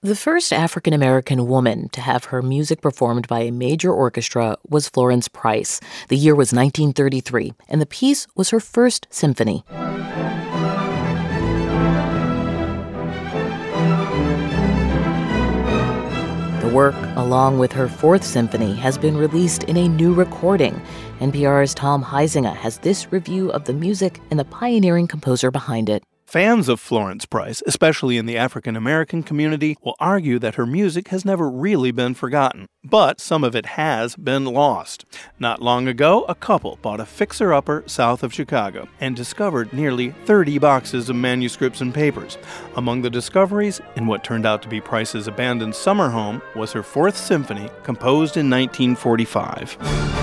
The first African American woman to have her music performed by a major orchestra was Florence Price. The year was 1933, and the piece was her first symphony. The work, along with her fourth symphony, has been released in a new recording. NPR's Tom Huizenga has this review of the music and the pioneering composer behind it. Fans of Florence Price, especially in the African American community, will argue that her music has never really been forgotten, but some of it has been lost. Not long ago, a couple bought a fixer-upper south of Chicago and discovered nearly 30 boxes of manuscripts and papers. Among the discoveries, in what turned out to be Price's abandoned summer home, was her Fourth Symphony, composed in 1945.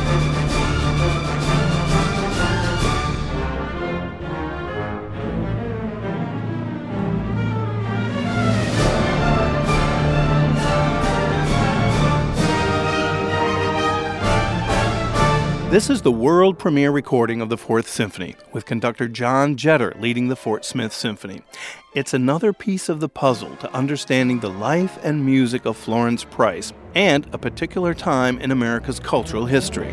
This is the world premiere recording of the Fourth Symphony, with conductor John Jetter leading the Fort Smith Symphony. It's another piece of the puzzle to understanding the life and music of Florence Price and a particular time in America's cultural history.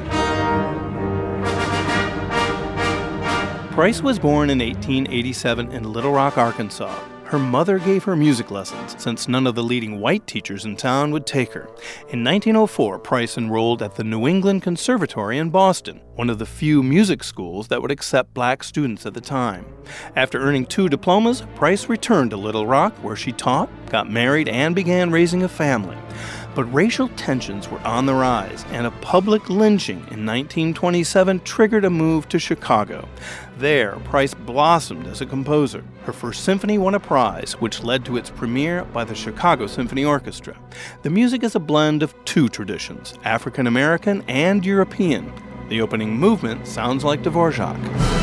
Price was born in 1887 in Little Rock, Arkansas. Her mother gave her music lessons, since none of the leading white teachers in town would take her. In 1904, Price enrolled at the New England Conservatory in Boston, one of the few music schools that would accept black students at the time. After earning 2 diplomas, Price returned to Little Rock, where she taught, got married, and began raising a family. But racial tensions were on the rise, and a public lynching in 1927 triggered a move to Chicago. There, Price blossomed as a composer. Her first symphony won a prize, which led to its premiere by the Chicago Symphony Orchestra. The music is a blend of 2 traditions, African American and European. The opening movement sounds like Dvorak.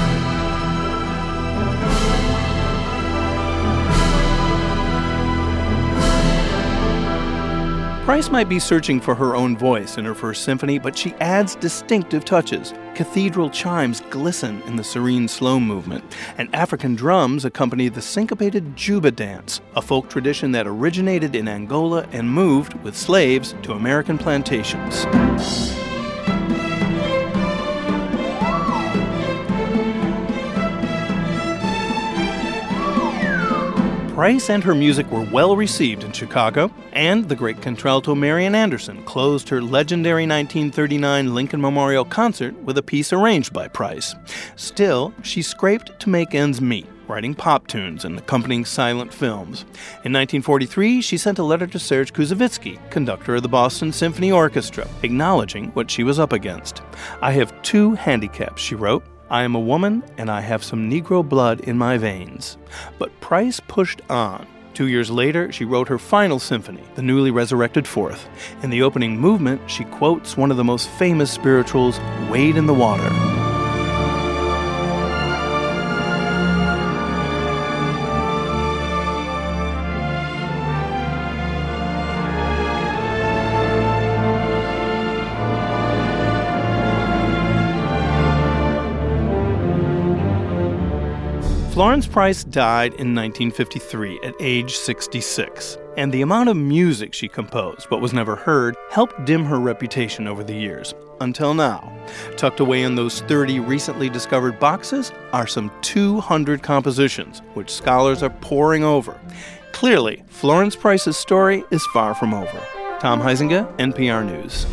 Price might be searching for her own voice in her first symphony, but she adds distinctive touches. Cathedral chimes glisten in the serene slow movement, and African drums accompany the syncopated Juba dance, a folk tradition that originated in Angola and moved with slaves to American plantations. Price and her music were well received in Chicago, and the great contralto Marian Anderson closed her legendary 1939 Lincoln Memorial Concert with a piece arranged by Price. Still, she scraped to make ends meet, writing pop tunes and accompanying silent films. In 1943, she sent a letter to Serge Koussevitzky, conductor of the Boston Symphony Orchestra, acknowledging what she was up against. "I have 2 handicaps," she wrote. "I am a woman, and I have some Negro blood in my veins." But Price pushed on. 2 years later, she wrote her final symphony, the newly resurrected Fourth. In the opening movement, she quotes one of the most famous spirituals, "Wade in the Water." Florence Price died in 1953 at age 66, and the amount of music she composed, but was never heard, helped dim her reputation over the years, until now. Tucked away in those 30 recently discovered boxes are some 200 compositions, which scholars are poring over. Clearly, Florence Price's story is far from over. Tom Huizenga, NPR News.